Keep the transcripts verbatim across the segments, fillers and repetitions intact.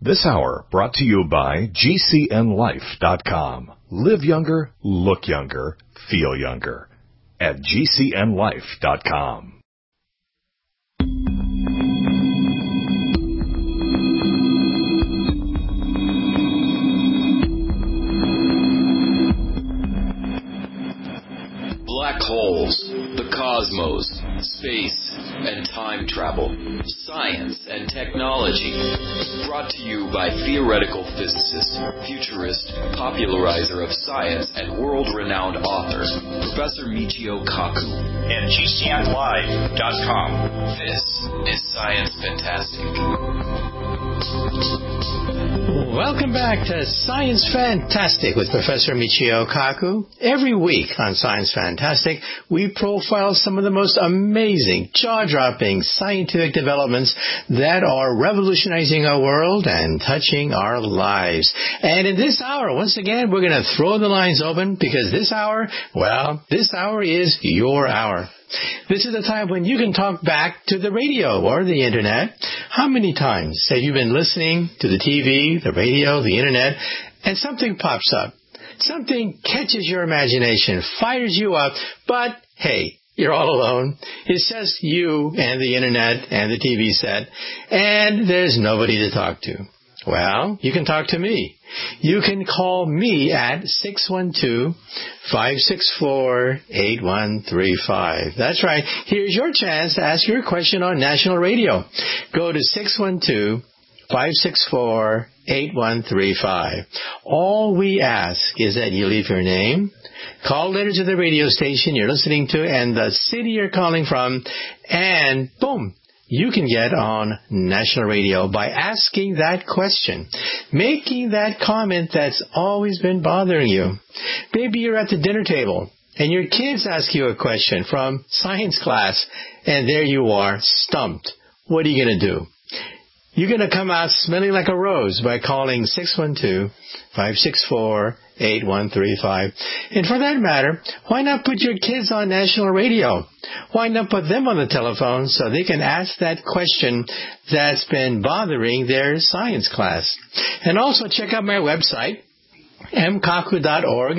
This hour brought to you by G C N life dot com. Live younger, look younger, feel younger at G C N life dot com. Black holes, the cosmos, space, and time travel, science and technology. Brought to you by theoretical physicist, futurist, popularizer of science, and world-renowned author, Professor Michio Kaku. And G C N live dot com. This is Science Fantastic. Welcome back to Science Fantastic with Professor Michio Kaku. Every week on Science Fantastic, we profile some of the most amazing, jaw-dropping scientific developments that are revolutionizing our world and touching our lives. And in this hour, once again, we're going to throw the lines open because this hour, well, this hour is your hour. This is the time when you can talk back to the radio or the internet. How many times have you been listening to the T V, the radio, the internet, and something pops up? Something catches your imagination, fires you up, but hey, you're all alone. It's just you and the internet and the T V set, and there's nobody to talk to. Well, you can talk to me. You can call me at six one two, five six four, eight one three five. That's right. Here's your chance to ask your question on national radio. Go to six one two, five six four, eight one three five. All we ask is that you leave your name, call letter to the radio station you're listening to, and the city you're calling from, and boom, you can get on national radio by asking that question, making that comment that's always been bothering you. Maybe you're at the dinner table and your kids ask you a question from science class, and there you are, stumped. What are you going to do? You're going to come out smelling like a rose by calling six one two, five six four, eight one three five. And for that matter, why not put your kids on national radio? Why not put them on the telephone so they can ask that question that's been bothering their science class? And also check out my website, m kaku dot org,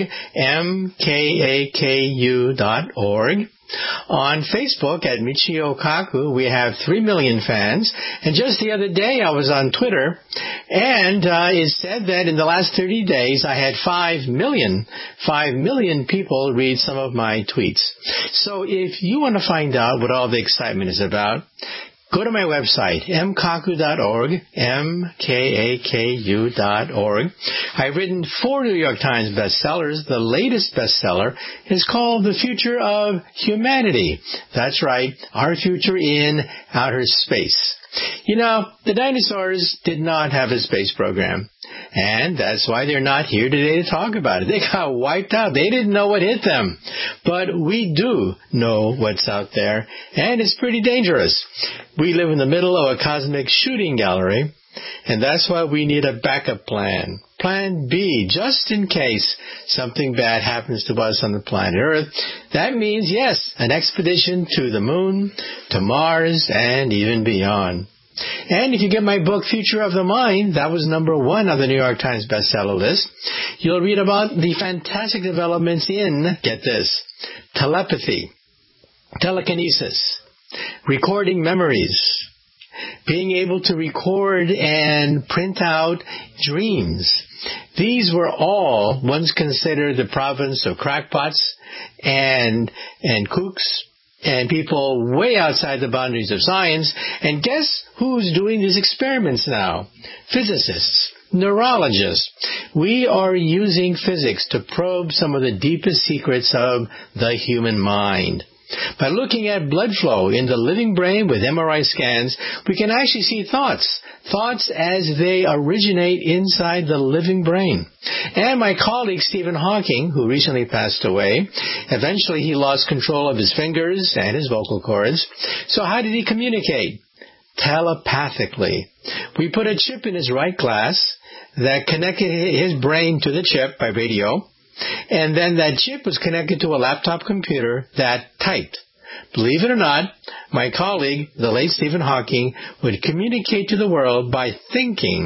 M K A K U dot org. On Facebook at Michio Kaku, we have three million fans. And just the other day, I was on Twitter, and uh, it said that in the last thirty days, I had five million, five million people read some of my tweets. So if you want to find out what all the excitement is about, go to my website, m kaku dot org, M K A K U dot org. I've written four New York Times bestsellers. The latest bestseller is called The Future of Humanity. That's right, our future in outer space. You know, the dinosaurs did not have a space program. And that's why they're not here today to talk about it. They got wiped out. They didn't know what hit them. But we do know what's out there, and it's pretty dangerous. We live in the middle of a cosmic shooting gallery, and that's why we need a backup plan. Plan B, just in case something bad happens to us on the planet Earth. That means, yes, an expedition to the moon, to Mars, and even beyond. And if you get my book, Future of the Mind, that was number one on the New York Times bestseller list, you'll read about the fantastic developments in, get this, telepathy, telekinesis, recording memories, being able to record and print out dreams. These were all once considered the province of crackpots and, and kooks, and people way outside the boundaries of science. And guess who's doing these experiments now? Physicists, neurologists. We are using physics to probe some of the deepest secrets of the human mind. By looking at blood flow in the living brain with M R I scans, we can actually see thoughts, thoughts as they originate inside the living brain. And my colleague Stephen Hawking, who recently passed away, eventually he lost control of his fingers and his vocal cords. So how did he communicate? Telepathically. We put a chip in his right glass that connected his brain to the chip by radio. And then that chip was connected to a laptop computer that typed. Believe it or not, my colleague, the late Stephen Hawking, would communicate to the world by thinking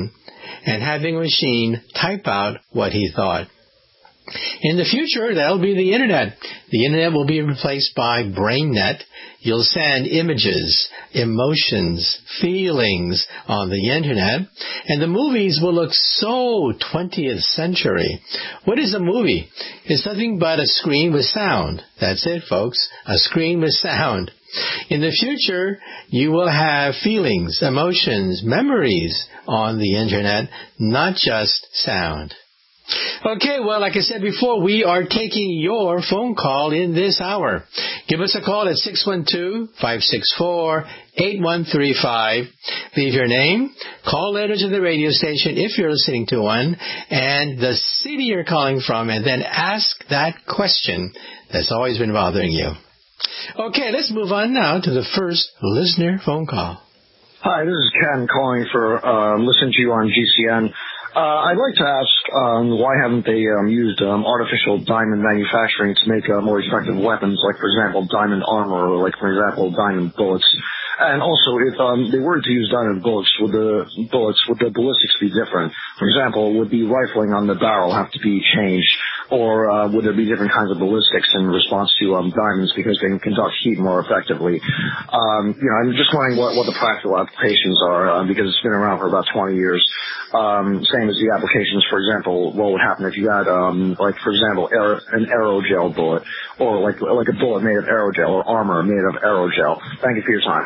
and having a machine type out what he thought. In the future, that'll be the Internet. The Internet will be replaced by BrainNet. You'll send images, emotions, feelings on the Internet, and the movies will look so twentieth century. What is a movie? It's nothing but a screen with sound. That's it, folks. A screen with sound. In the future, you will have feelings, emotions, memories on the Internet, not just sound. Okay, well, like I said before, we are taking your phone call in this hour. Give us a call at six one two, five six four, eight one three five. Leave your name, call later to the radio station if you're listening to one, and the city you're calling from, and then ask that question that's always been bothering you. Okay, let's move on now to the first listener phone call. Hi, this is Ken calling for uh, listening to you on G C N. Uh, I'd like to ask um, why haven't they um, used um, artificial diamond manufacturing to make uh, more effective weapons, like, for example, diamond armor, or, like, for example, diamond bullets? And also, if um, they were to use diamond bullets, would the bullets, would the ballistics be different? For example, would the rifling on the barrel have to be changed, or uh, would there be different kinds of ballistics in response to um, diamonds because they can conduct heat more effectively? Um, you know, I'm just wondering what, what the practical applications are, uh, because it's been around for about twenty years. Um, same as the applications, for example, what would happen if you had, um, like, for example, aer- an aerogel bullet, or like like a bullet made of aerogel, or armor made of aerogel. Thank you for your time.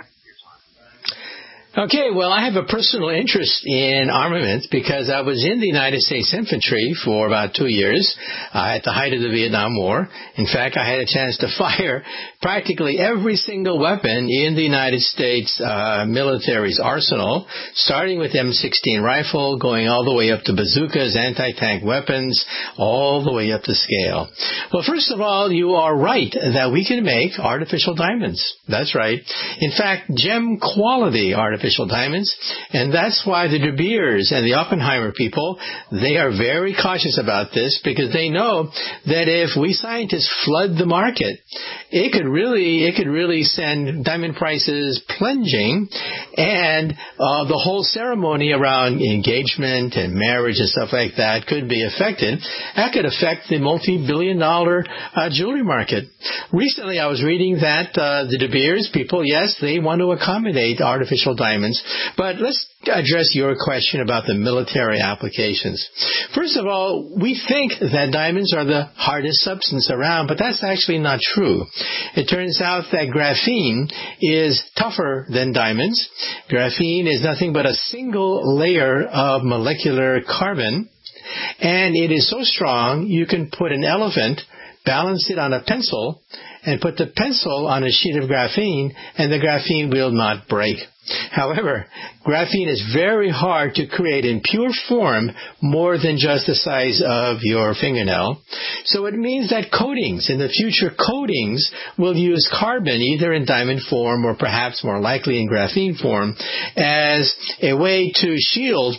Okay, well, I have a personal interest in armaments because I was in the United States Infantry for about two years uh, at the height of the Vietnam War. In fact, I had a chance to fire practically every single weapon in the United States uh, military's arsenal, starting with M sixteen rifle, going all the way up to bazookas, anti-tank weapons, all the way up to scale. Well, first of all, you are right that we can make artificial diamonds. That's right. In fact, gem quality artificial diamonds, and that's why the De Beers and the Oppenheimer people, they are very cautious about this because they know that if we scientists flood the market, it could really, it could really send diamond prices plunging, and uh, the whole ceremony around engagement and marriage and stuff like that could be affected. That could affect the multi-billion dollar uh, jewelry market. Recently, I was reading that uh, the De Beers people, yes, they want to accommodate artificial diamonds. But let's address your question about the military applications. First of all, we think that diamonds are the hardest substance around, but that's actually not true. It turns out that graphene is tougher than diamonds. Graphene is nothing but a single layer of molecular carbon, and it is so strong you can put an elephant, balance it on a pencil, and put the pencil on a sheet of graphene, and the graphene will not break. However, graphene is very hard to create in pure form more than just the size of your fingernail. So it means that coatings, in the future coatings, will use carbon either in diamond form or perhaps more likely in graphene form as a way to shield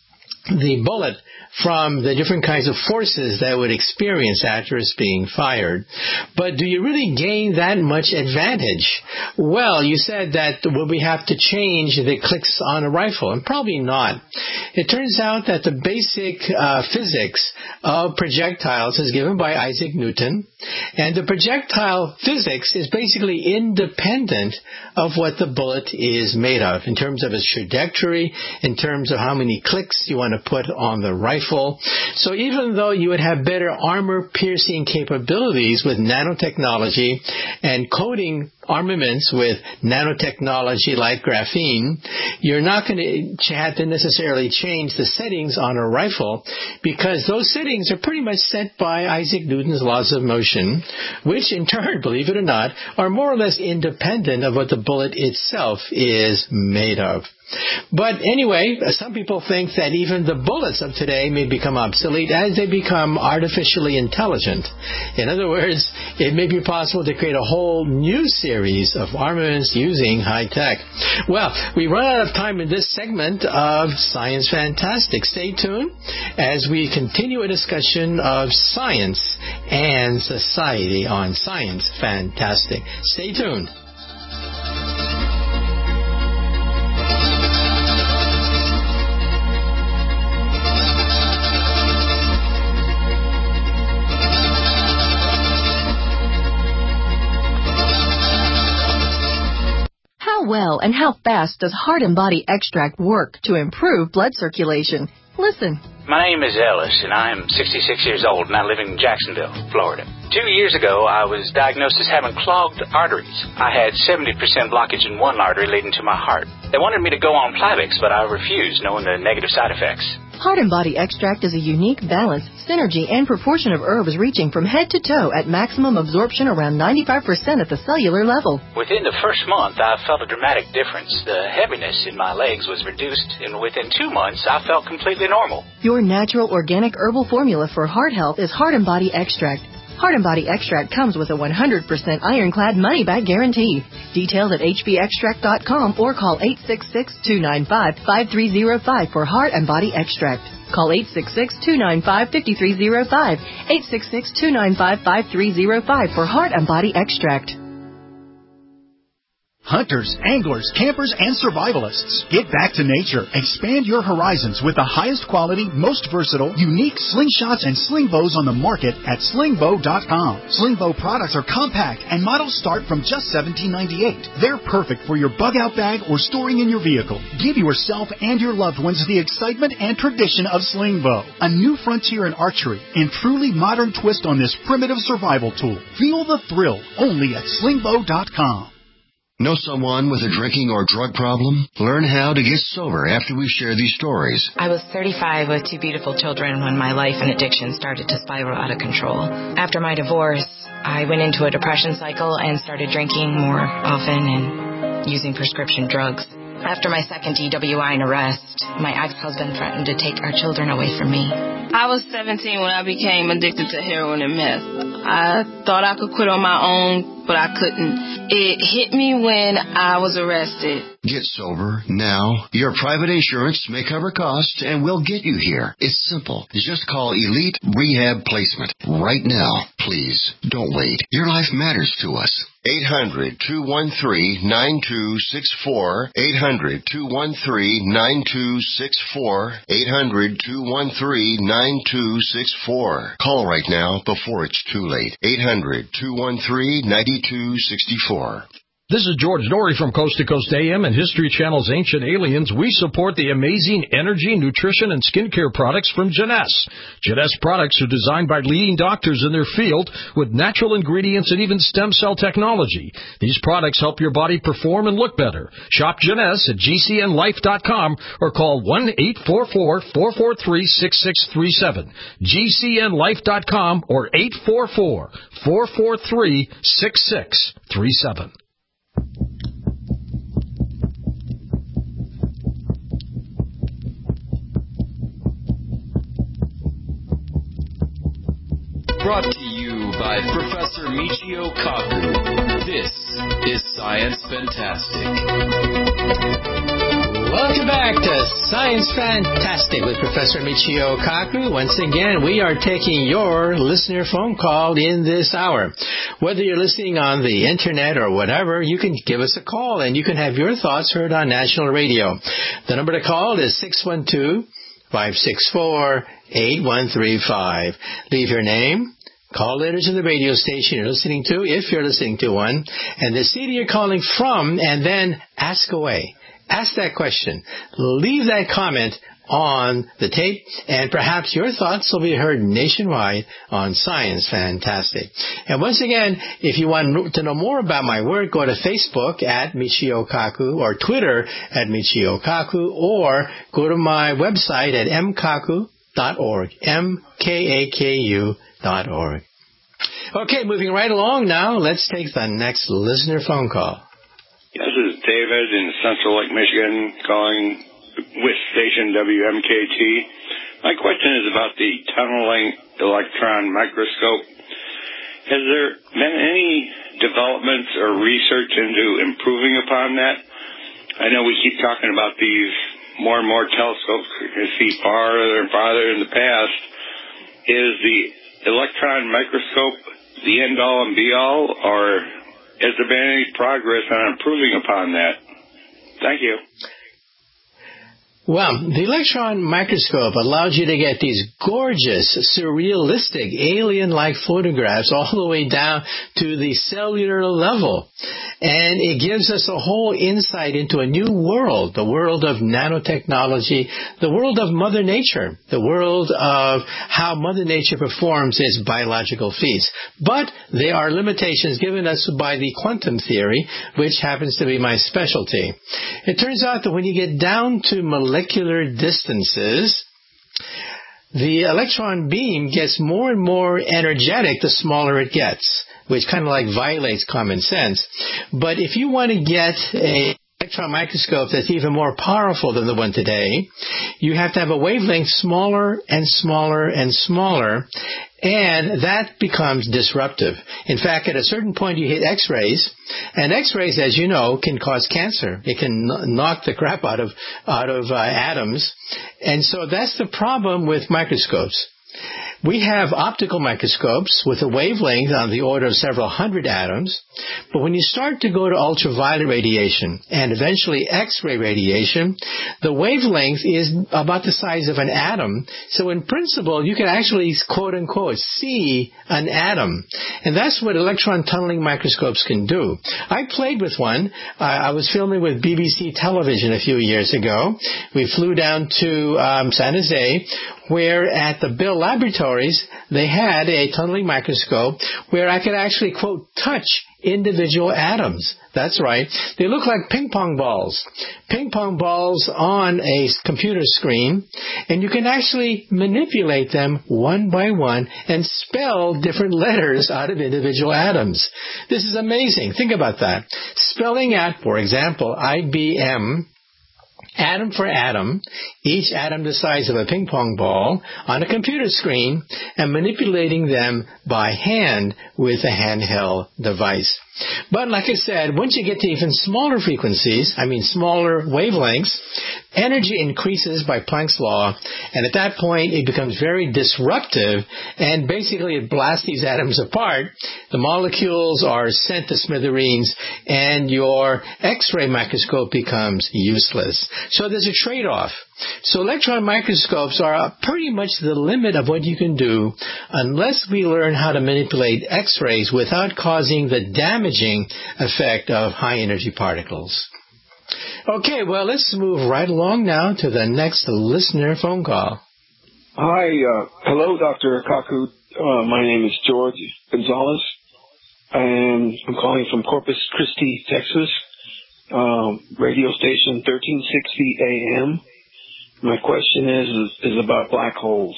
the bullet from the different kinds of forces that would experience after it's being fired. But do you really gain that much advantage? Well, you said that will we have to change the clicks on a rifle? And probably not. It turns out that the basic uh, physics of projectiles is given by Isaac Newton, and the projectile physics is basically independent of what the bullet is made of in terms of its trajectory, in terms of how many clicks you want to put on the rifle. So even though you would have better armor-piercing capabilities with nanotechnology and coating armaments with nanotechnology like graphene, you're not going to have to necessarily change the settings on a rifle because those settings are pretty much set by Isaac Newton's laws of motion, which in turn, believe it or not, are more or less independent of what the bullet itself is made of. But anyway, some people think that even the bullets of today may become obsolete as they become artificially intelligent. In other words, it may be possible to create a whole new series of armaments using high tech. Well, we run out of time in this segment of Science Fantastic. Stay tuned as we continue a discussion of science and society on Science Fantastic. Stay tuned. well and how fast does Heart and Body Extract work to improve blood circulation. Listen. My name is Ellis, and I am sixty-six years old, and I live in Jacksonville, Florida. Two years ago, I was diagnosed as having clogged arteries. I had seventy percent blockage in one artery leading to my heart. They wanted me to go on Plavix, but I refused, knowing the negative side effects. Heart and Body Extract is a unique balance, synergy, and proportion of herbs reaching from head to toe at maximum absorption around ninety-five percent at the cellular level. Within the first month, I felt a dramatic difference. The heaviness in my legs was reduced, and within two months, I felt completely normal. Your natural organic herbal formula for heart health is Heart and Body Extract. Heart and Body Extract comes with a one hundred percent ironclad money-back guarantee. Details at h b extract dot com or call eight six six, two nine five, five three zero five for Heart and Body Extract. Call eight six six, two nine five, five three zero five, eight six six, two nine five, five three zero five for Heart and Body Extract. Hunters, anglers, campers, and survivalists. Get back to nature. Expand your horizons with the highest quality, most versatile, unique slingshots and sling bows on the market at sling bow dot com. Sling bow products are compact and models start from just seventeen ninety-eight. They're perfect for your bug-out bag or storing in your vehicle. Give yourself and your loved ones the excitement and tradition of sling bow. A new frontier in archery and truly modern twist on this primitive survival tool. Feel the thrill only at sling bow dot com. Know someone with a drinking or drug problem? Learn how to get sober after we share these stories. I was thirty-five with two beautiful children when my life and addiction started to spiral out of control. After my divorce, I went into a depression cycle and started drinking more often and using prescription drugs. After my second D W I and arrest, my ex-husband threatened to take our children away from me. I was seventeen when I became addicted to heroin and meth. I thought I could quit on my own, but I couldn't. It hit me when I was arrested. Get sober now. Your private insurance may cover costs and we'll get you here. It's simple. Just call Elite Rehab Placement right now. Please, don't wait. Your life matters to us. eight hundred, two one three, nine two six four. eight hundred, two one three, nine two six four. eight hundred, two one three, nine two six four. Call right now before it's too late. eight hundred, two one three, nine two six four. This is George Norrie from Coast to Coast A M and History Channel's Ancient Aliens. We support the amazing energy, nutrition, and skincare products from Jeunesse. Jeunesse products are designed by leading doctors in their field with natural ingredients and even stem cell technology. These products help your body perform and look better. Shop Jeunesse at G C N life dot com or call one eight four four, four four three, six six three seven. G C N life dot com or eight four four, four four three, six six three seven. Brought to you by Professor Michio Kaku. This is Science Fantastic. Welcome back to Science Fantastic with Professor Michio Kaku. Once again, we are taking your listener phone call in this hour. Whether you're listening on the internet or whatever, you can give us a call and you can have your thoughts heard on national radio. The number to call is six one two, five six four, eight one three five. Leave your name, call letters in the radio station you're listening to, if you're listening to one, and the city you're calling from, and then ask away. Ask that question. Leave that comment on the tape, and perhaps your thoughts will be heard nationwide on Science Fantastic. And once again, if you want to know more about my work, go to Facebook at Michio Kaku or Twitter at Michio Kaku, or go to my website at m kaku dot org, M K A K U dot org. Okay, moving right along now, let's take the next listener phone call. This is David in Central Lake, Michigan, calling with station W M K T. My question is about the tunneling electron microscope. Has there been any developments or research into improving upon that? I know we keep talking about these more and more telescopes you see farther and farther in the past. Is the electron microscope the end-all and be-all, or has there been any progress on improving upon that? Thank you. Well, the electron microscope allows you to get these gorgeous, surrealistic, alien-like photographs all the way down to the cellular level. And it gives us a whole insight into a new world, the world of nanotechnology, the world of Mother Nature, the world of how Mother Nature performs its biological feats. But there are limitations given us by the quantum theory, which happens to be my specialty. It turns out that when you get down to molecular distances, the electron beam gets more and more energetic the smaller it gets, which kind of like violates common sense. But if you want to get a electron microscope that's even more powerful than the one today, you have to have a wavelength smaller and smaller and smaller, and that becomes disruptive. In fact, at a certain point you hit X-rays, and X-rays, as you know, can cause cancer. It can knock the crap out of out of uh, atoms, and so that's the problem with microscopes. We have optical microscopes with a wavelength on the order of several hundred atoms, but when you start to go to ultraviolet radiation and eventually X-ray radiation, the wavelength is about the size of an atom. So in principle, you can actually, quote-unquote, see an atom. And that's what electron tunneling microscopes can do. I played with one. Uh, I was filming with B B C television a few years ago. We flew down to um, San Jose, where at the Bill Laboratories, they had a tunneling microscope where I could actually, quote, touch individual atoms. That's right. They look like ping pong balls. Ping pong balls on a computer screen, and you can actually manipulate them one by one and spell different letters out of individual atoms. This is amazing. Think about that. Spelling out, for example, I B M, atom for atom, each atom the size of a ping pong ball, on a computer screen, and manipulating them by hand with a handheld device. But like I said, once you get to even smaller frequencies, I mean smaller wavelengths, energy increases by Planck's law, and at that point it becomes very disruptive, and basically it blasts these atoms apart. The molecules are sent to smithereens, and your X-ray microscope becomes useless. So there's a trade-off. So electron microscopes are pretty much the limit of what you can do unless we learn how to manipulate X-rays without causing the damaging effect of high-energy particles. Okay, well, let's move right along now to the next listener phone call. Hi, uh, hello, Doctor Kaku. Uh, my name is George Gonzalez, and I'm calling from Corpus Christi, Texas, um, radio station thirteen sixty A M. My question is, is, is about black holes.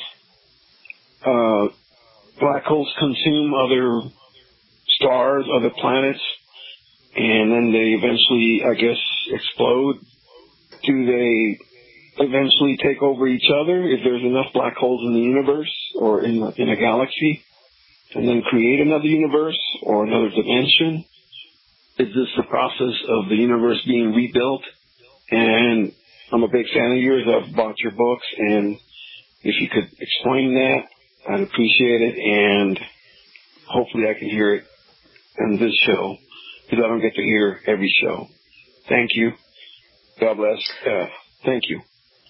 Uh, black holes consume other stars, other planets, and then they eventually, I guess, explode. Do they eventually take over each other if there's enough black holes in the universe or in, in a galaxy, and then create another universe or another dimension? Is this the process of the universe being rebuilt? And I'm a big fan of yours. I've bought your books, and if you could explain that, I'd appreciate it, and hopefully I can hear it in this show, because I don't get to hear every show. Thank you. God bless. Uh, thank you.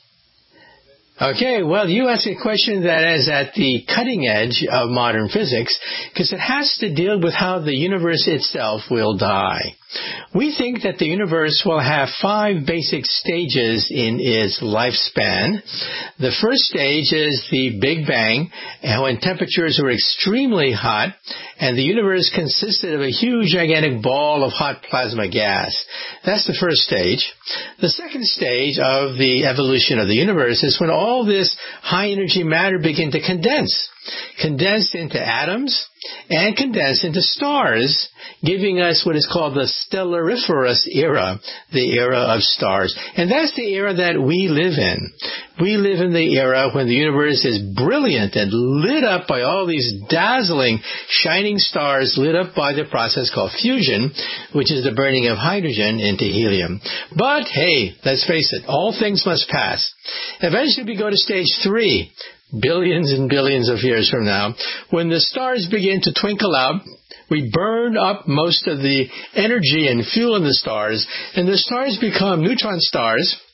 Okay, well, you asked a question that is at the cutting edge of modern physics, because it has to deal with how the universe itself will die. We think that the universe will have five basic stages in its lifespan. The first stage is the Big Bang, and when temperatures were extremely hot, and the universe consisted of a huge, gigantic ball of hot plasma gas. That's the first stage. The second stage of the evolution of the universe is when all this high-energy matter began to condense, condensed into atoms, and condensed into stars, giving us what is called the stellariferous era, the era of stars. And that's the era that we live in. We live in the era when the universe is brilliant and lit up by all these dazzling, shining stars lit up by the process called fusion, which is the burning of hydrogen into helium. But, hey, let's face it, all things must pass. Eventually we go to stage three, billions and billions of years from now, when the stars begin to twinkle out. We burn up most of the energy and fuel in the stars, and the stars become neutron stars,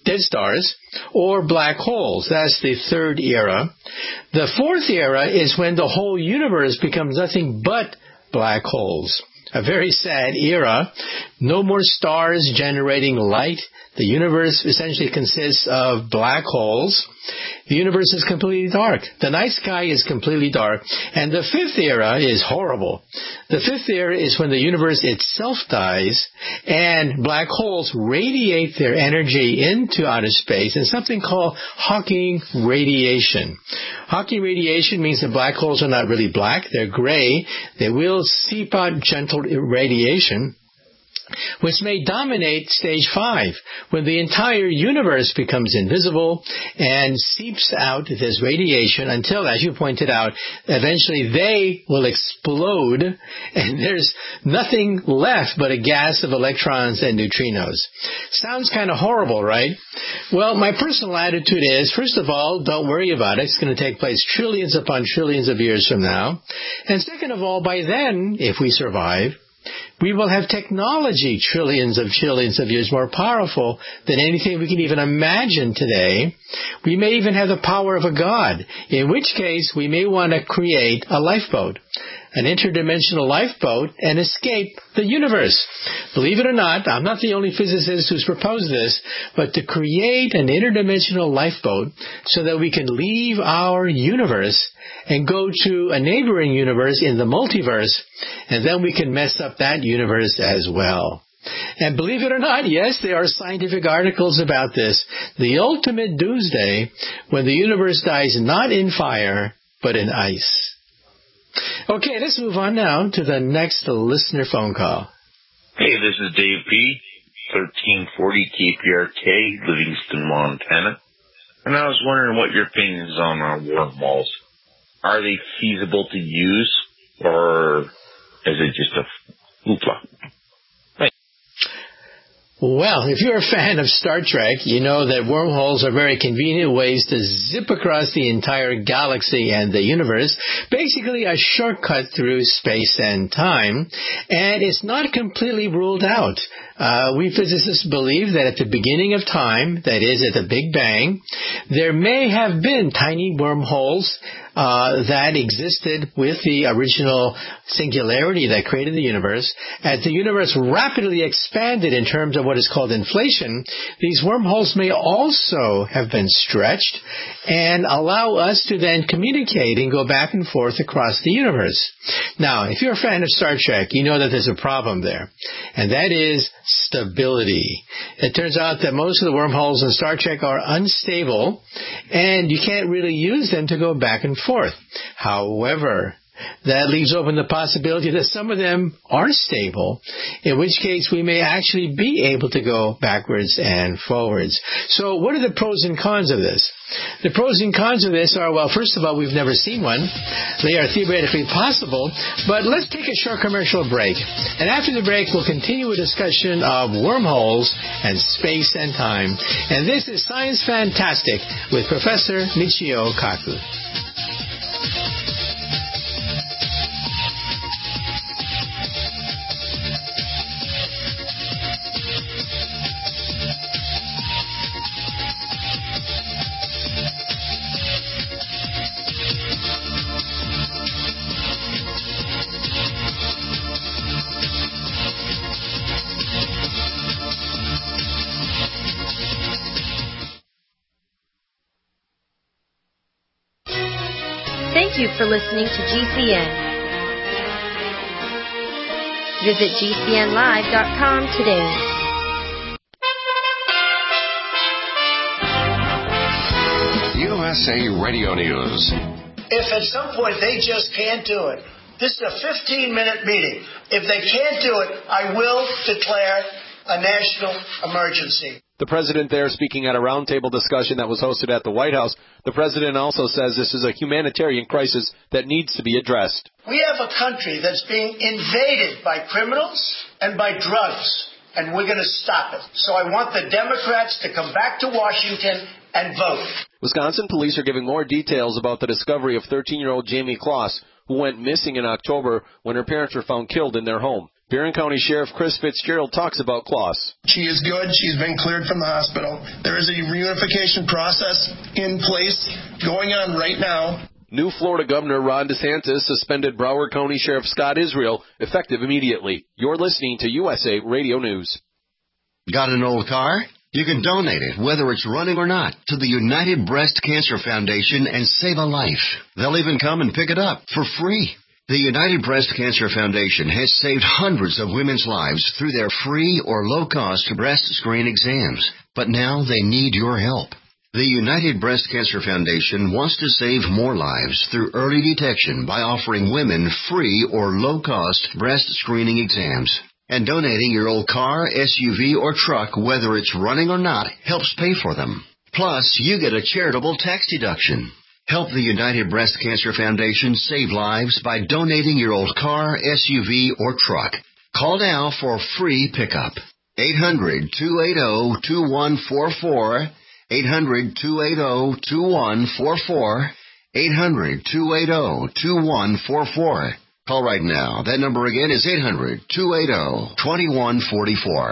dead stars, or black holes. That's the third era. The fourth era is when the whole universe becomes nothing but black holes. A very sad era. No more stars generating light. The universe essentially consists of black holes. The universe is completely dark. The night sky is completely dark. And the fifth era is horrible. The fifth era is when the universe itself dies and black holes radiate their energy into outer space in something called Hawking radiation. Hawking radiation means that black holes are not really black. They're gray. They will seep out gentle radiation, which may dominate stage five, when the entire universe becomes invisible and seeps out this radiation until, as you pointed out, eventually they will explode and there's nothing left but a gas of electrons and neutrinos. Sounds kind of horrible, right? Well, my personal attitude is, first of all, don't worry about it. It's going to take place trillions upon trillions of years from now. And second of all, by then, if we survive, we will have technology trillions of trillions of years more powerful than anything we can even imagine today. We may even have the power of a god, in which case we may want to create a lifeboat, an interdimensional lifeboat, and escape the universe. Believe it or not, I'm not the only physicist who's proposed this, but to create an interdimensional lifeboat so that we can leave our universe and go to a neighboring universe in the multiverse, and then we can mess up that universe as well. And believe it or not, yes, there are scientific articles about this. The ultimate doomsday, when the universe dies not in fire, but in ice. Okay, let's move on now to the next listener phone call. Hey, this is Dave P., thirteen forty K P R K, Livingston, Montana. And I was wondering what your opinion is on our wormholes. Are they feasible to use, or is it just a hoopla? Well, if you're a fan of Star Trek, you know that wormholes are very convenient ways to zip across the entire galaxy and the universe, basically a shortcut through space and time, and it's not completely ruled out. Uh, we physicists believe that at the beginning of time, that is, at the Big Bang, there may have been tiny wormholes Uh, that existed with the original singularity that created the universe. As the universe rapidly expanded in terms of what is called inflation, these wormholes may also have been stretched and allow us to then communicate and go back and forth across the universe. Now, if you're a fan of Star Trek, you know that there's a problem there, and that is stability. It turns out that most of the wormholes in Star Trek are unstable, and you can't really use them to go back and forth. However, that leaves open the possibility that some of them are stable, in which case we may actually be able to go backwards and forwards. So what are the pros and cons of this? The pros and cons of this are, well, first of all, we've never seen one. They are theoretically possible, but let's take a short commercial break. And after the break, we'll continue a discussion of wormholes and space and time. And this is Science Fantastic with Professor Michio Kaku. Thank you for listening to G C N. Visit G C N live dot com today. U S A Radio News. If at some point they just can't do it, this is a fifteen-minute meeting. If they can't do it, I will declare a national emergency. The president there speaking at a roundtable discussion that was hosted at the White House. The president also says this is a humanitarian crisis that needs to be addressed. We have a country that's being invaded by criminals and by drugs, and we're going to stop it. So I want the Democrats to come back to Washington and vote. Wisconsin police are giving more details about the discovery of thirteen-year-old Jamie Kloss, who went missing in October when her parents were found killed in their home. Barron County Sheriff Chris Fitzgerald talks about Kloss. She is good. She's been cleared from the hospital. There is a reunification process in place going on right now. New Florida Governor Ron DeSantis suspended Broward County Sheriff Scott Israel, effective immediately. You're listening to U S A Radio News. Got an old car? You can donate it, whether it's running or not, to the United Breast Cancer Foundation and save a life. They'll even come and pick it up for free. The United Breast Cancer Foundation has saved hundreds of women's lives through their free or low-cost breast screen exams. But now they need your help. The United Breast Cancer Foundation wants to save more lives through early detection by offering women free or low-cost breast screening exams. And donating your old car, S U V, or truck, whether it's running or not, helps pay for them. Plus, you get a charitable tax deduction. Help the United Breast Cancer Foundation save lives by donating your old car, S U V, or truck. Call now for free pickup. eight hundred, two eight zero, two one four four. eight hundred, two eight zero, two one four four. eight hundred, two eight zero, two one four four. Call right now. That number again is eight hundred, two eight zero, two one four four.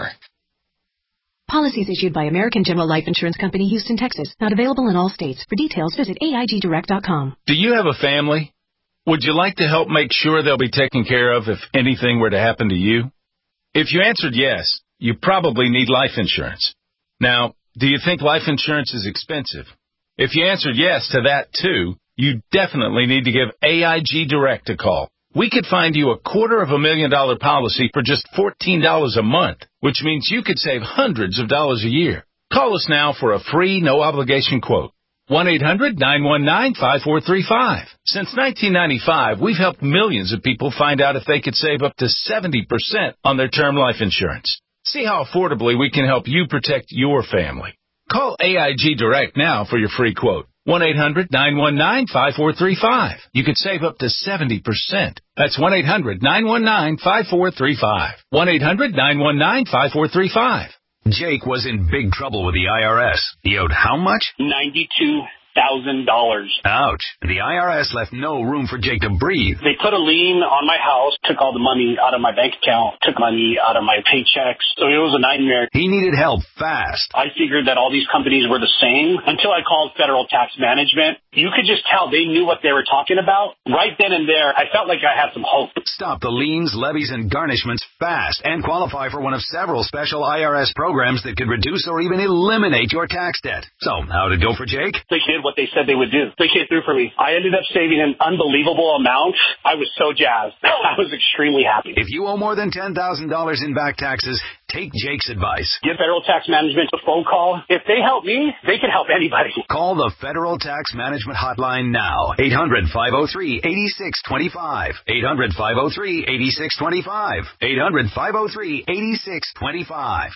Policies issued by American General Life Insurance Company, Houston, Texas. Not available in all states. For details, visit A I G direct dot com. Do you have a family? Would you like to help make sure they'll be taken care of if anything were to happen to you? If you answered yes, you probably need life insurance. Now, do you think life insurance is expensive? If you answered yes to that too, you definitely need to give A I G Direct a call. We could find you a quarter of a million dollar policy for just fourteen dollars a month, which means you could save hundreds of dollars a year. Call us now for a free, no-obligation quote. one eight hundred, nine one nine, five four three five. Since nineteen ninety-five, we've helped millions of people find out if they could save up to seventy percent on their term life insurance. See how affordably we can help you protect your family. Call A I G Direct now for your free quote. one eight hundred, nine one nine, five four three five. You could save up to seventy percent. That's one eight hundred, nine one nine, five four three five. one eight hundred, nine one nine, five four three five. Jake was in big trouble with the I R S. He owed how much? ninety-two thousand dollars. Ouch. The I R S left no room for Jake to breathe. They put a lien on my house, took all the money out of my bank account, took money out of my paychecks. So it was a nightmare. He needed help fast. I figured that all these companies were the same until I called Federal Tax Management. You could just tell they knew what they were talking about. Right then and there, I felt like I had some hope. Stop the liens, levies, and garnishments fast and qualify for one of several special I R S programs that could reduce or even eliminate your tax debt. So, how'd it go for Jake? They did what they said they would do. They came through for me. I ended up saving an unbelievable amount. I was so jazzed. I was extremely happy. If you owe more than ten thousand dollars in back taxes, take Jake's advice. Give Federal Tax Management a phone call. If they help me, they can help anybody. Call the Federal Tax Management Hotline now. eight hundred, five oh three, eight six two five. eight hundred, five oh three, eight six two five. eight hundred, five oh three, eight six two five.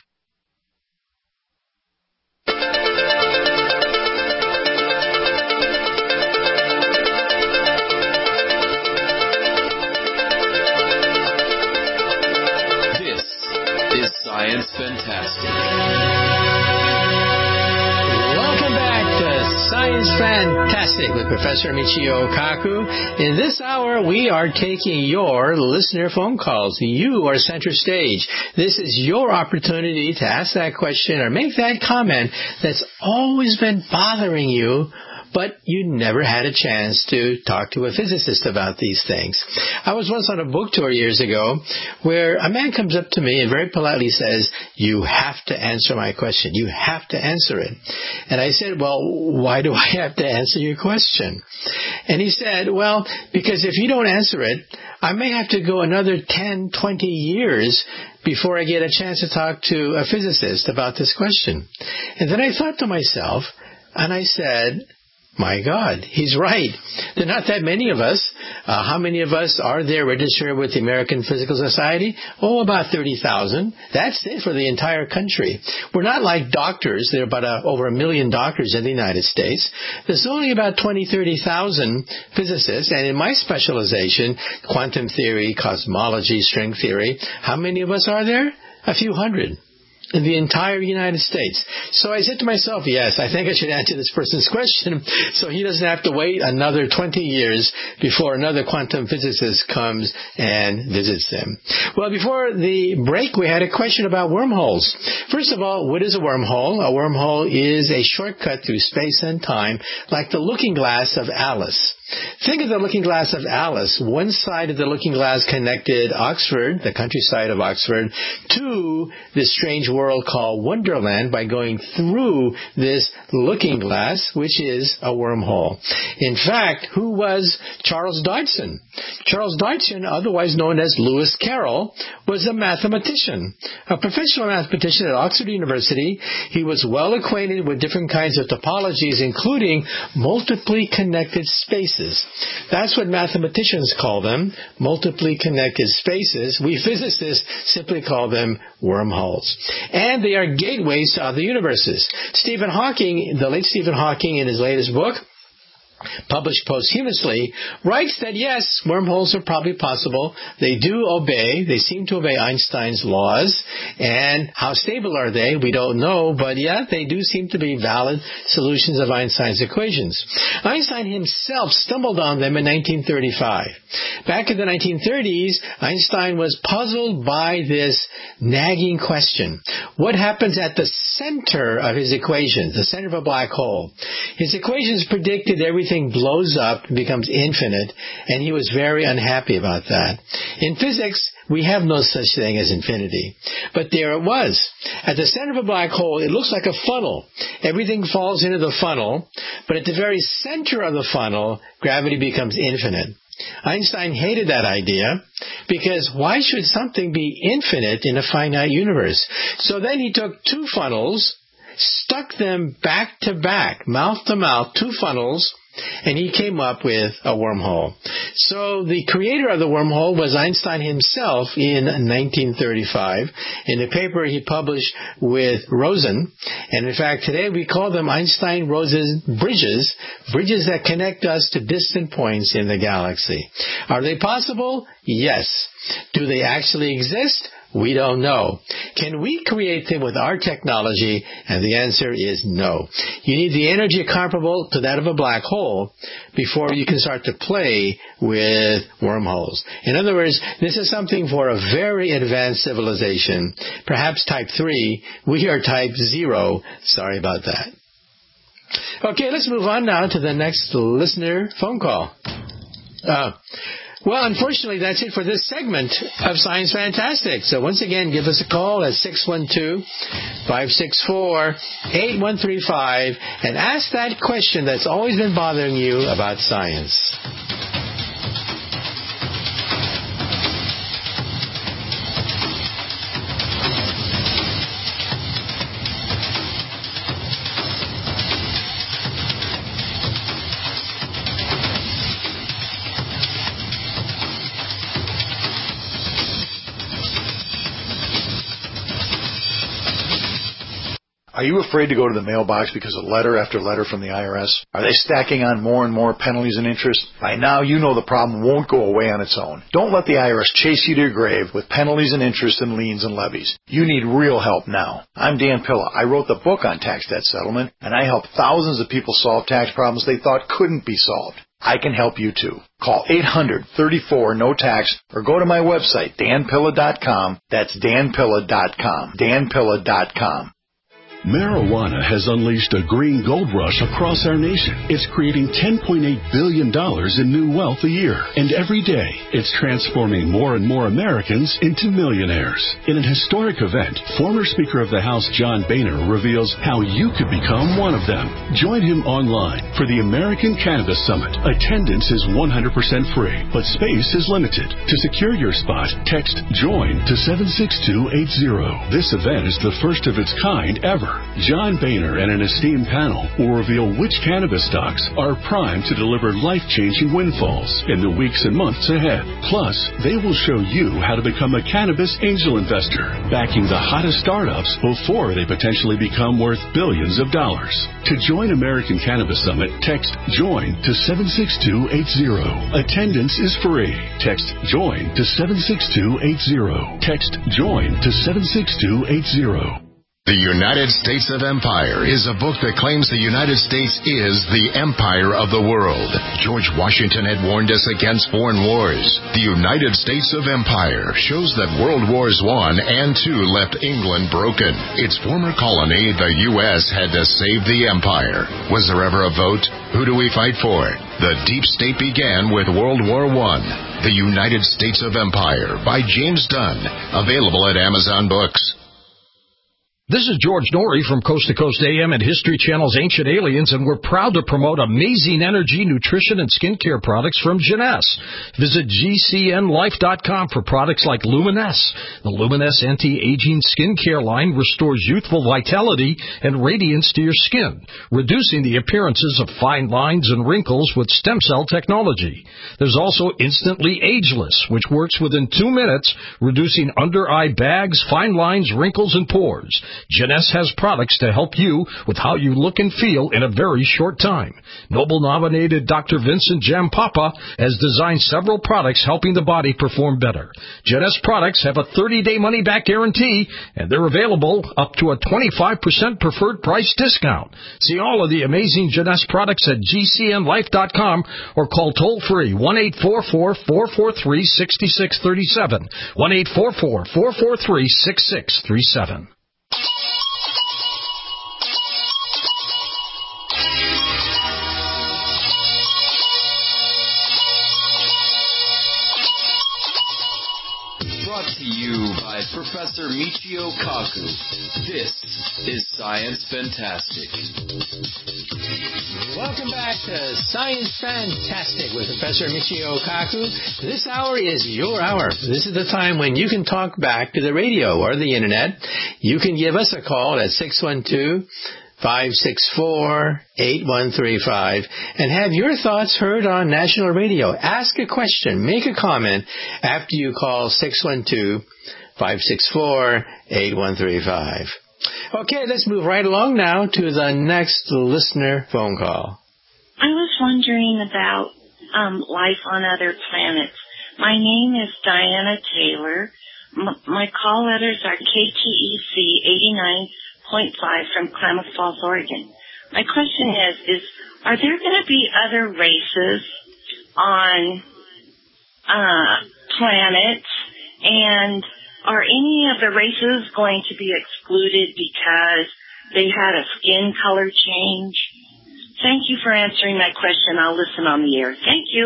Science Fantastic. Welcome back to Science Fantastic with Professor Michio Kaku. In this hour, we are taking your listener phone calls. You are center stage. This is your opportunity to ask that question or make that comment that's always been bothering you, but you never had a chance to talk to a physicist about these things. I was once on a book tour years ago where a man comes up to me and very politely says, "You have to answer my question. You have to answer it." And I said, "Well, why do I have to answer your question?" And he said, "Well, because if you don't answer it, I may have to go another ten, twenty years before I get a chance to talk to a physicist about this question." And then I thought to myself, and I said, my God, he's right. There are not that many of us. Uh, how many of us are there registered with the American Physical Society? Oh, about thirty thousand. That's it for the entire country. We're not like doctors. There are about a, over a million doctors in the United States. There's only about twenty, thirty thousand physicists. And in my specialization, quantum theory, cosmology, string theory, how many of us are there? A few hundred. in the entire United States. So I said to myself, yes, I think I should answer this person's question so he doesn't have to wait another twenty years before another quantum physicist comes and visits him. Well, before the break, we had a question about wormholes. First of all, what is a wormhole? A wormhole is a shortcut through space and time, like the looking glass of Alice. Think of the looking glass of Alice. One side of the looking glass connected Oxford, the countryside of Oxford, to this strange world called Wonderland by going through this looking glass, which is a wormhole. In fact, who was Charles Dodgson? Charles Dodgson, otherwise known as Lewis Carroll, was a mathematician, a professional mathematician at Oxford University. He was well acquainted with different kinds of topologies, including multiply connected spaces. That's what mathematicians call them, multiply connected spaces. We physicists simply call them wormholes. And they are gateways to other universes. Stephen Hawking, the late Stephen Hawking, in his latest book, published posthumously, writes that yes, wormholes are probably possible. They do obey, they seem to obey Einstein's laws. And how stable are they? We don't know, but yeah, they do seem to be valid solutions of Einstein's equations. Einstein himself stumbled on them in nineteen thirty-five. Back in the nineteen thirties, Einstein was puzzled by this nagging question. What happens at the center of his equations, the center of a black hole? His equations predicted everything blows up and becomes infinite, and he was very unhappy about that. In physics, we have no such thing as infinity. But there it was. At the center of a black hole, it looks like a funnel. Everything falls into the funnel, but at the very center of the funnel, gravity becomes infinite. Einstein hated that idea because why should something be infinite in a finite universe? So then he took two funnels, stuck them back to back, mouth to mouth, two funnels, and he came up with a wormhole. So the creator of the wormhole was Einstein himself in nineteen thirty-five in a paper he published with Rosen. And in fact, today we call them Einstein-Rosen bridges, bridges that connect us to distant points in the galaxy. Are they possible? Yes. Do they actually exist? We don't know. Can we create them with our technology? And the answer is no. You need the energy comparable to that of a black hole before you can start to play with wormholes. In other words, this is something for a very advanced civilization, perhaps type three. We are type zero. Sorry about that. Okay, let's move on now to the next listener phone call. Uh, Well, unfortunately, that's it for this segment of Science Fantastic. So once again, give us a call at six one two, five six four, eight one three five and ask that question that's always been bothering you about science. Are you afraid to go to the mailbox because of letter after letter from the I R S? Are they stacking on more and more penalties and interest? By now, you know the problem won't go away on its own. Don't let the I R S chase you to your grave with penalties and interest and liens and levies. You need real help now. I'm Dan Pilla. I wrote the book on tax debt settlement, and I help thousands of people solve tax problems they thought couldn't be solved. I can help you too. Call eight hundred, thirty-four, no tax or go to my website, dan pilla dot com. That's dan pilla dot com. dan pilla dot com. Marijuana has unleashed a green gold rush across our nation. It's creating ten point eight billion dollars in new wealth a year. And every day, it's transforming more and more Americans into millionaires. In an historic event, former Speaker of the House John Boehner reveals how you could become one of them. Join him online for the American Cannabis Summit. Attendance is one hundred percent free, but space is limited. To secure your spot, text JOIN to seven six two eight zero. This event is the first of its kind ever. John Boehner and an esteemed panel will reveal which cannabis stocks are primed to deliver life-changing windfalls in the weeks and months ahead. Plus, they will show you how to become a cannabis angel investor, backing the hottest startups before they potentially become worth billions of dollars. To join American Cannabis Summit, text JOIN to seven six two eight zero. Attendance is free. Text JOIN to seven six two eight zero. Text JOIN to seven six two eight zero. The United States of Empire is a book that claims the United States is the empire of the world. George Washington had warned us against foreign wars. The United States of Empire shows that World Wars One and Two left England broken. Its former colony, the U S, had to save the empire. Was there ever a vote? Who do we fight for? The deep state began with World War One. The United States of Empire by James Dunn. Available at Amazon Books. This is George Norrie from Coast to Coast A M and History Channel's Ancient Aliens, and we're proud to promote amazing energy, nutrition, and skincare products from Jeunesse. Visit G C N life dot com for products like Luminesse. The Luminesse anti-aging skincare line restores youthful vitality and radiance to your skin, reducing the appearances of fine lines and wrinkles with stem cell technology. There's also Instantly Ageless, which works within two minutes, reducing under-eye bags, fine lines, wrinkles, and pores. Jeunesse has products to help you with how you look and feel in a very short time. Nobel-nominated Doctor Vincent Jampapa has designed several products helping the body perform better. Jeunesse products have a thirty-day money-back guarantee, and they're available up to a twenty-five percent preferred price discount. See all of the amazing Jeunesse products at G C N life dot com or call toll-free one eight four four, four four three, six six three seven, one eight four four, four four three, six six three seven. Brought to you by Professor Michio Kaku. This is Science Fantastic. Welcome back to Science Fantastic with Professor Michio Kaku. This hour is your hour. This is the time when you can talk back to the radio or the internet. You can give us a call at six one two, five six four, eight one three five and have your thoughts heard on national radio. Ask a question, make a comment after you call six one two, five six four, eight one three five. Okay, let's move right along now to the next listener phone call. I was wondering about um, life on other planets. My name is Diana Taylor. M- my call letters are K T E C eighty-nine point five from Klamath Falls, Oregon. My question is, is are there going to be other races on uh, planets, and are any of the races going to be excluded because they had a skin color change? Thank you for answering that question. I'll listen on the air. Thank you.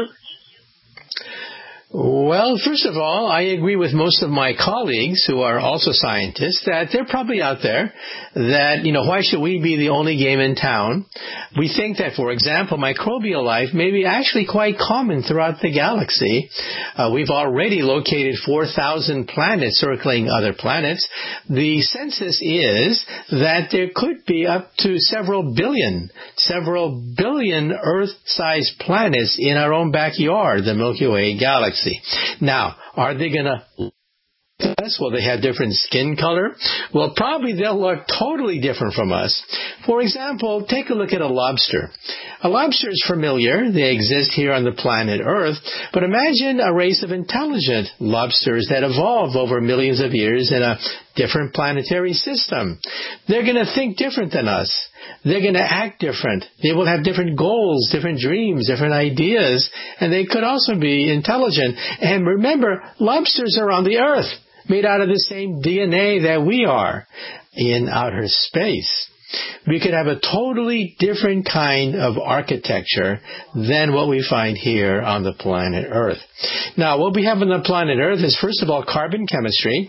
Well, first of all, I agree with most of my colleagues who are also scientists that they're probably out there that, you know, why should we be the only game in town? We think that, for example, microbial life may be actually quite common throughout the galaxy. Uh, we've already located four thousand planets circling other planets. The census is that there could be up to several billion, several billion Earth-sized planets in our own backyard, the Milky Way galaxy. Now, are they going to us? Will they have different skin color? Well, probably they'll look totally different from us. For example, take a look at a lobster. A lobster is familiar. They exist here on the planet Earth. But imagine a race of intelligent lobsters that evolved over millions of years in a different planetary system. They're going to think different than us. They're going to act different. They will have different goals, different dreams, different ideas, and they could also be intelligent. And remember, lobsters are on the Earth, made out of the same D N A that we are in outer space. We could have a totally different kind of architecture than what we find here on the planet Earth. Now, what we have on the planet Earth is, first of all, carbon chemistry.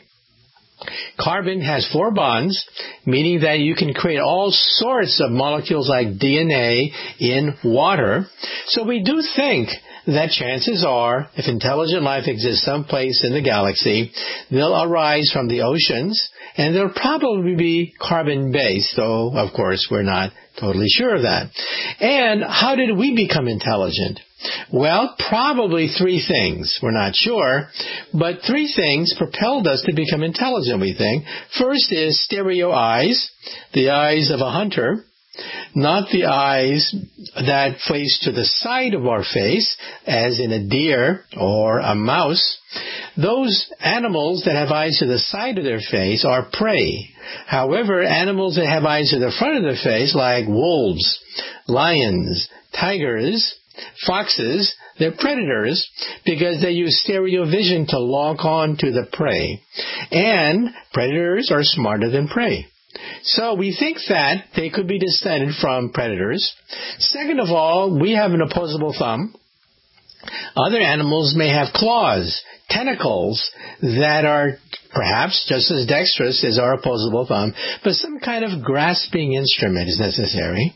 Carbon has four bonds, meaning that you can create all sorts of molecules like D N A in water. So we do think that chances are, if intelligent life exists someplace in the galaxy, they'll arise from the oceans, and they'll probably be carbon-based, though, of course, we're not totally sure of that. And how did we become intelligent? Well, probably three things. We're not sure, but three things propelled us to become intelligent, we think. First is stereo eyes, the eyes of a hunter, not the eyes that face to the side of our face, as in a deer or a mouse. Those animals that have eyes to the side of their face are prey. However, animals that have eyes to the front of their face, like wolves, lions, tigers, foxes, they're predators because they use stereo vision to lock on to the prey. And predators are smarter than prey. So we think that they could be descended from predators. Second of all, we have an opposable thumb. Other animals may have claws, tentacles that are perhaps just as dexterous as our opposable thumb, but some kind of grasping instrument is necessary.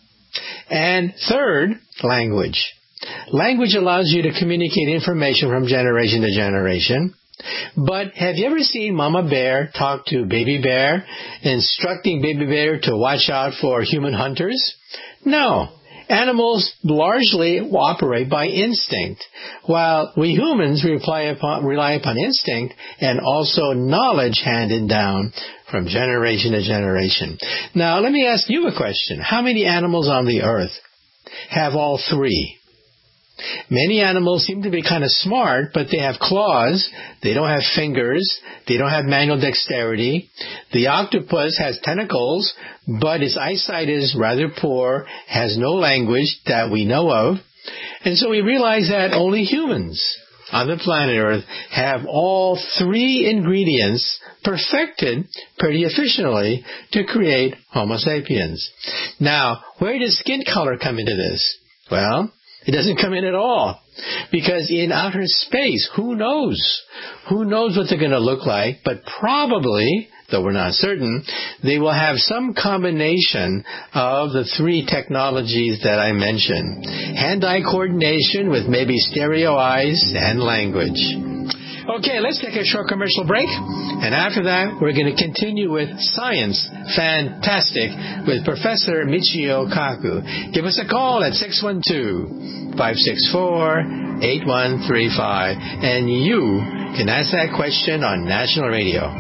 And third, language. Language allows you to communicate information from generation to generation. But have you ever seen Mama Bear talk to Baby Bear, instructing Baby Bear to watch out for human hunters? No. Animals largely operate by instinct, while we humans rely upon, rely upon instinct and also knowledge handed down from generation to generation. Now, let me ask you a question. How many animals on the earth have all three? Many animals seem to be kind of smart, but they have claws, they don't have fingers, they don't have manual dexterity. The octopus has tentacles, but its eyesight is rather poor, has no language that we know of. And so we realize that only humans on the planet Earth have all three ingredients perfected pretty efficiently to create Homo sapiens. Now, where does skin color come into this? Well, it doesn't come in at all. Because in outer space, who knows? Who knows what they're going to look like? But probably, though we're not certain, they will have some combination of the three technologies that I mentioned. Hand-eye coordination with maybe stereo eyes and language. Okay, let's take a short commercial break. And after that, we're going to continue with Science Fantastic with Professor Michio Kaku. Give us a call at six one two, five six four, eight one three five. And you can ask that question on National Radio.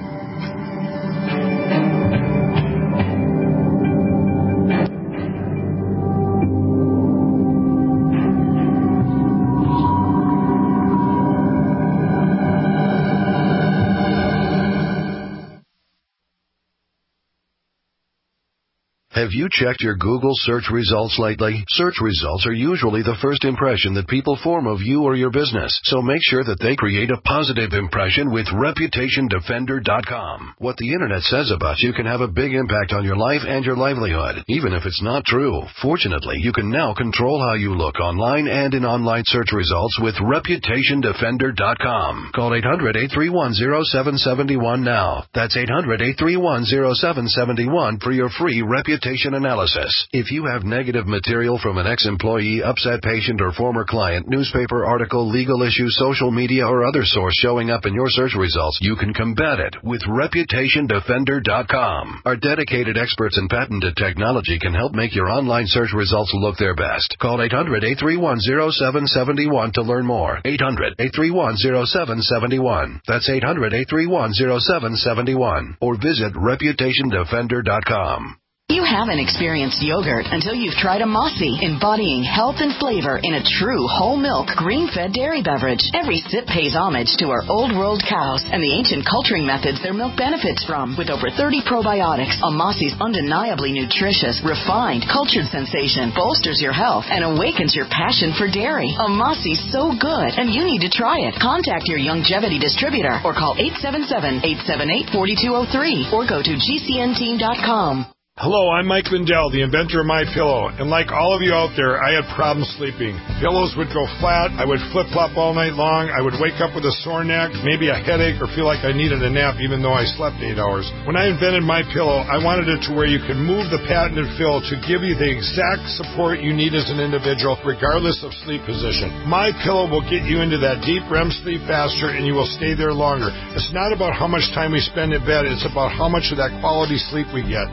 Have you checked your Google search results lately? Search results are usually the first impression that people form of you or your business, so make sure that they create a positive impression with Reputation Defender dot com. What the Internet says about you can have a big impact on your life and your livelihood, even if it's not true. Fortunately, you can now control how you look online and in online search results with Reputation Defender dot com. Call eight hundred, eight three one, zero seven seven one now. That's eight hundred, eight three one, zero seven seven one for your free reputation analysis. If you have negative material from an ex-employee, upset patient, or former client, newspaper article, legal issue, social media, or other source showing up in your search results, you can combat it with Reputation Defender dot com. Our dedicated experts in patented technology can help make your online search results look their best. Call eight hundred, eight three one, zero seven seven one to learn more. eight hundred, eight three one, zero seven seven one. That's eight hundred, eight three one, zero seven seven one. Or visit Reputation Defender dot com. You haven't experienced yogurt until you've tried a Mossy, embodying health and flavor in a true whole milk, green-fed dairy beverage. Every sip pays homage to our old world cows and the ancient culturing methods their milk benefits from. With over thirty probiotics, a Mossy's undeniably nutritious, refined, cultured sensation bolsters your health and awakens your passion for dairy. A Mossy's so good, and you need to try it. Contact your Youngevity distributor or call eight seven seven, eight seven eight, four two zero three or go to G C N team dot com. Hello, I'm Mike Lindell, the inventor of MyPillow, and like all of you out there, I had problems sleeping. Pillows would go flat, I would flip-flop all night long, I would wake up with a sore neck, maybe a headache, or feel like I needed a nap even though I slept eight hours. When I invented MyPillow, I wanted it to where you could move the patented fill to give you the exact support you need as an individual, regardless of sleep position. MyPillow will get you into that deep R E M sleep faster, and you will stay there longer. It's not about how much time we spend in bed, it's about how much of that quality sleep we get. I do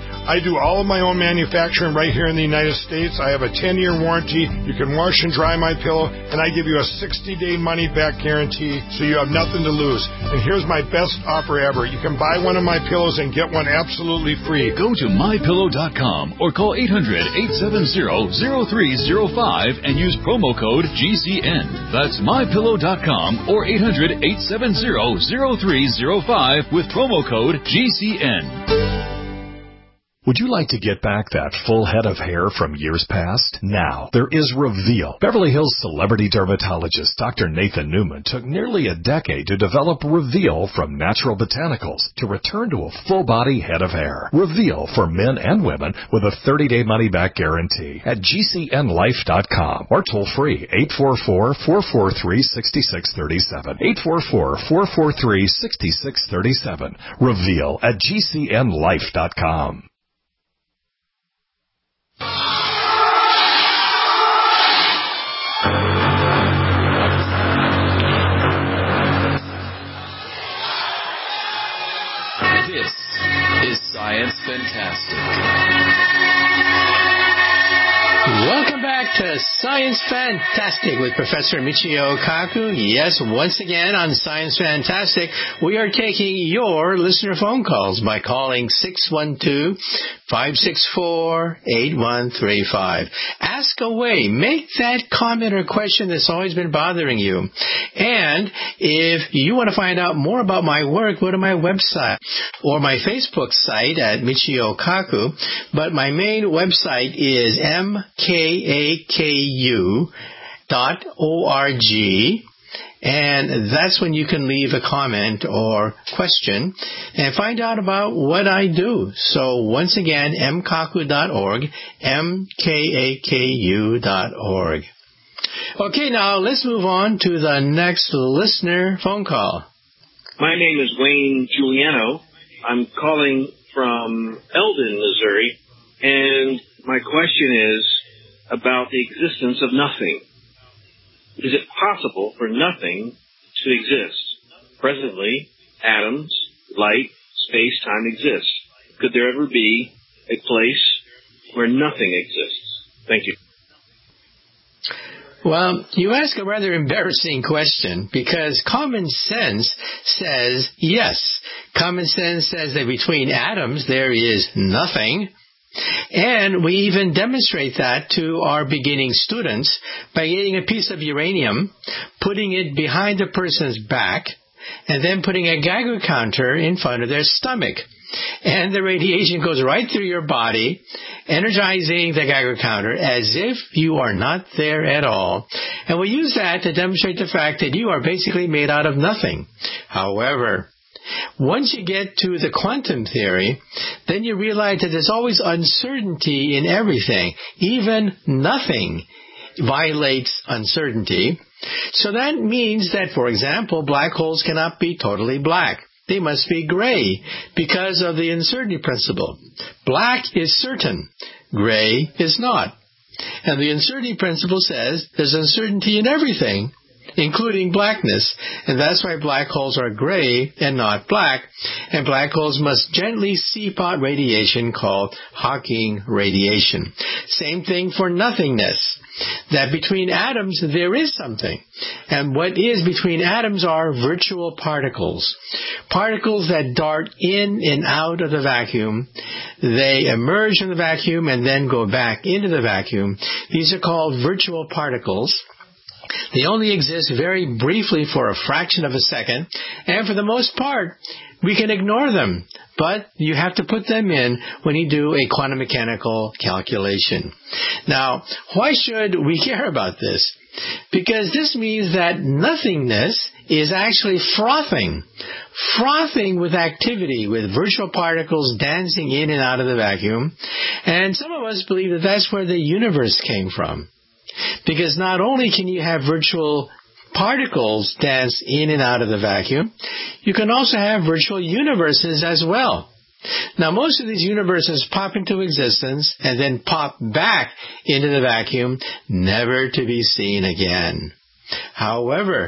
do all of my own manufacturing right here in the United States. I have a ten-year warranty. You can wash and dry my pillow, and I give you a sixty-day money-back guarantee, so you have nothing to lose. And here's my best offer ever. You can buy one of my pillows and get one absolutely free. Go to my pillow dot com or call eight hundred, eight seven zero, zero three zero five and use promo code G C N. That's my pillow dot com or eight hundred, eight seven zero, zero three zero five with promo code G C N. Would you like to get back that full head of hair from years past? Now, there is Reveal. Beverly Hills celebrity dermatologist Doctor Nathan Newman took nearly a decade to develop Reveal from natural botanicals to return to a full-body head of hair. Reveal for men and women with a thirty-day money-back guarantee at G C N life dot com or toll-free eight four four, four four three, six six three seven. eight four four, four four three, six six three seven. Reveal at G C N life dot com. This is Science Fantastic. Welcome back to Science Fantastic with Professor Michio Kaku. Yes, once again on Science Fantastic, we are taking your listener phone calls by calling six one two, five six four, eight one three five. Ask away. Make that comment or question that's always been bothering you. And if you want to find out more about my work, go to my website or my Facebook site at Michio Kaku. But my main website is M K A K U dot O R G, and that's when you can leave a comment or question and find out about what I do. So once again, m kaku dot org, M K A K U dot org. Okay, now let's move on to the next listener phone call. My name is Wayne Giuliano. I'm calling from Eldon, Missouri, and my question is about the existence of nothing. Is it possible for nothing to exist? Presently, atoms, light, space, time exist. Could there ever be a place where nothing exists? Thank you. Well, you ask a rather embarrassing question because common sense says yes. Common sense says that between atoms there is nothing. And we even demonstrate that to our beginning students by getting a piece of uranium, putting it behind the person's back, and then putting a Geiger counter in front of their stomach. And the radiation goes right through your body, energizing the Geiger counter as if you are not there at all. And we use that to demonstrate the fact that you are basically made out of nothing. However, once you get to the quantum theory, then you realize that there's always uncertainty in everything. Even nothing violates uncertainty. So that means that, for example, black holes cannot be totally black. They must be gray because of the uncertainty principle. Black is certain. Gray is not. And the uncertainty principle says there's uncertainty in everything, including blackness. And that's why black holes are gray and not black. And black holes must gently seep out radiation called Hawking radiation. Same thing for nothingness. That between atoms there is something. And what is between atoms are virtual particles. Particles that dart in and out of the vacuum. They emerge from the vacuum and then go back into the vacuum. These are called virtual particles. They only exist very briefly for a fraction of a second, and for the most part, we can ignore them. But you have to put them in when you do a quantum mechanical calculation. Now, why should we care about this? Because this means that nothingness is actually frothing. Frothing with activity, with virtual particles dancing in and out of the vacuum. And some of us believe that that's where the universe came from. Because not only can you have virtual particles dance in and out of the vacuum, you can also have virtual universes as well. Now, most of these universes pop into existence and then pop back into the vacuum, never to be seen again. However,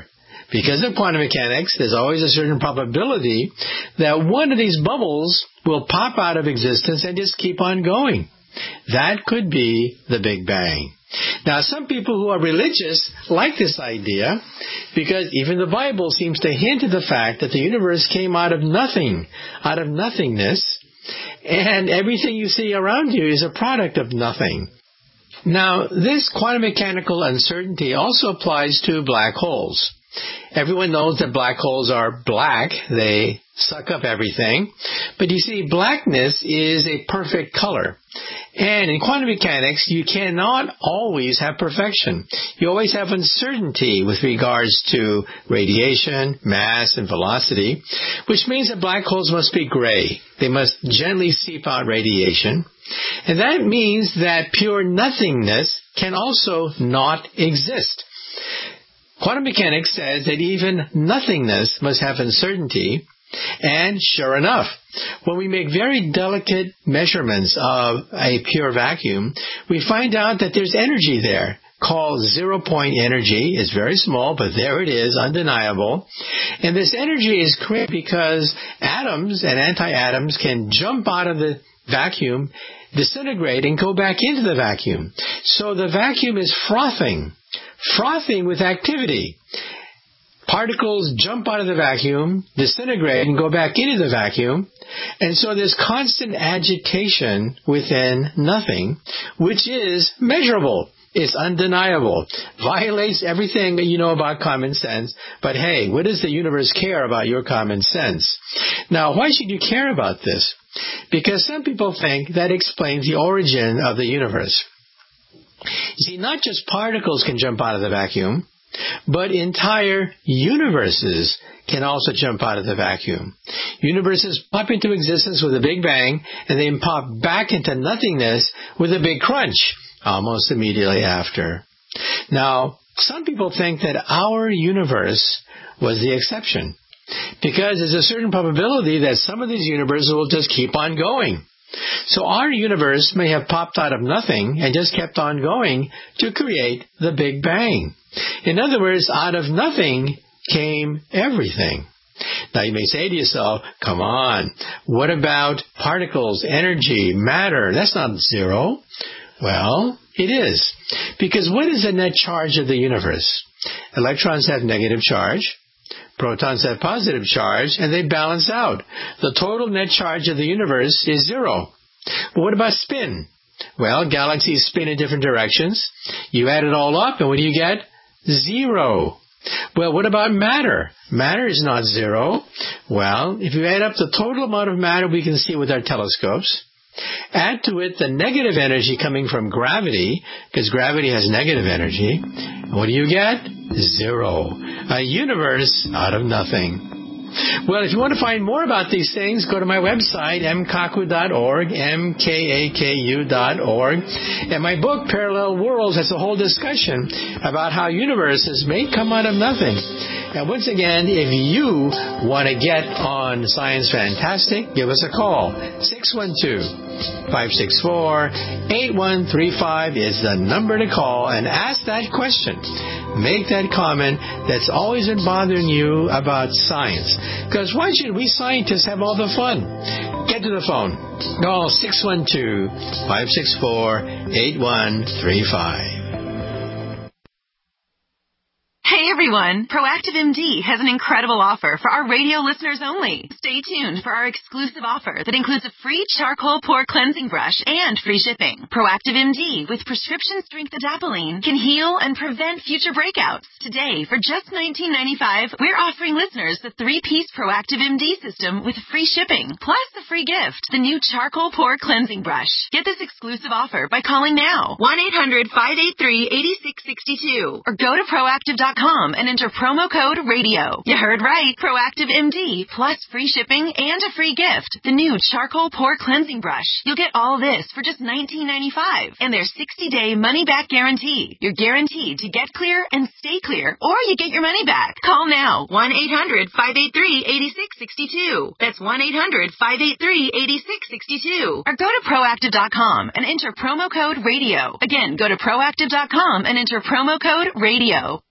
Because of quantum mechanics, there's always a certain probability that one of these bubbles will pop out of existence and just keep on going. That could be the Big Bang. Now, some people who are religious like this idea because even the Bible seems to hint at the fact that the universe came out of nothing, out of nothingness, and everything you see around you is a product of nothing. Now, this quantum mechanical uncertainty also applies to black holes. Everyone knows that black holes are black. They suck up everything. But you see, blackness is a perfect color. And in quantum mechanics, you cannot always have perfection. You always have uncertainty with regards to radiation, mass, and velocity, which means that black holes must be gray. They must gently seep out radiation. And that means that pure nothingness can also not exist. Quantum mechanics says that even nothingness must have uncertainty, and sure enough, when we make very delicate measurements of a pure vacuum, we find out that there's energy there called zero-point energy. It's very small, but there it is, undeniable. And this energy is created because atoms and anti-atoms can jump out of the vacuum, disintegrate, and go back into the vacuum. So the vacuum is frothing. Frothing with activity. Particles jump out of the vacuum, disintegrate, and go back into the vacuum. And so there's constant agitation within nothing, which is measurable. It's undeniable. Violates everything that you know about common sense. But hey, what does the universe care about your common sense? Now, why should you care about this? Because some people think that explains the origin of the universe. You see, not just particles can jump out of the vacuum, but entire universes can also jump out of the vacuum. Universes pop into existence with a big bang, and then pop back into nothingness with a big crunch, almost immediately after. Now, some people think that our universe was the exception, because there's a certain probability that some of these universes will just keep on going. So our universe may have popped out of nothing and just kept on going to create the Big Bang. In other words, out of nothing came everything. Now you may say to yourself, come on, what about particles, energy, matter? That's not zero. Well, it is. Because what is the net charge of the universe? Electrons have negative charge. Protons have positive charge, and they balance out. The total net charge of the universe is zero. But what about spin? Well, galaxies spin in different directions. You add it all up, and what do you get? Zero. Well, what about matter? Matter is not zero. Well, if you add up the total amount of matter we can see with our telescopes, add to it the negative energy coming from gravity, because gravity has negative energy, what do you get? Zero. A universe out of nothing. Well, if you want to find more about these things, go to my website, m kaku dot org, M K A K U dot org. And my book, Parallel Worlds, has a whole discussion about how universes may come out of nothing. And once again, if you want to get on Science Fantastic, give us a call. six one two, five six four, eight one three five is the number to call, and ask that question. Make that comment that's always been bothering you about science. Because why should we scientists have all the fun? Get to the phone. Call six one two, five six four, eight one three five. Hey everyone, Proactive M D has an incredible offer for our radio listeners only. Stay tuned for our exclusive offer that includes a free charcoal pore cleansing brush and free shipping. Proactive M D with prescription strength adapalene can heal and prevent future breakouts. Today, for just nineteen ninety-five dollars, we're offering listeners the three-piece Proactive M D system with free shipping, plus the free gift, the new charcoal pore cleansing brush. Get this exclusive offer by calling now, one eight hundred, five eight three, eight six six two, or go to proactive dot com and enter promo code radio. You heard right. Proactive M D plus free shipping and a free gift. The new charcoal pore cleansing brush. You'll get all this for just nineteen ninety-five dollars and their sixty-day money-back guarantee. You're guaranteed to get clear and stay clear, or you get your money back. Call now. one eight hundred, five eight three, eight six six two. That's one eight hundred, five eight three, eight six six two. Or go to proactive dot com and enter promo code radio. Again, go to proactive dot com and enter promo code radio.